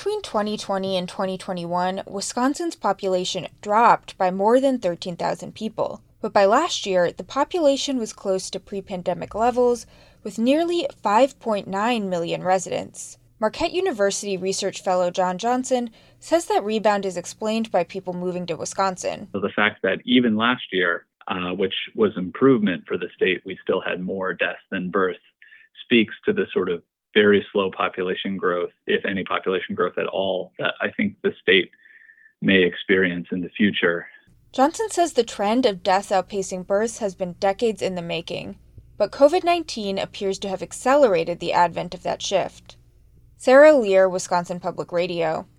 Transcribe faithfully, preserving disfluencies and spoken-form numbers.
Between twenty twenty and twenty twenty-one, Wisconsin's population dropped by more than thirteen thousand people. But by last year, the population was close to pre-pandemic levels, with nearly five point nine million residents. Marquette University research fellow John Johnson says that rebound is explained by people moving to Wisconsin. So the fact that even last year, uh, which was improvement for the state, we still had more deaths than births, speaks to the sort of very slow population growth, if any population growth at all, that I think the state may experience in the future. Johnson says the trend of deaths outpacing births has been decades in the making, but covid nineteen appears to have accelerated the advent of that shift. Sarah Lear, Wisconsin Public Radio.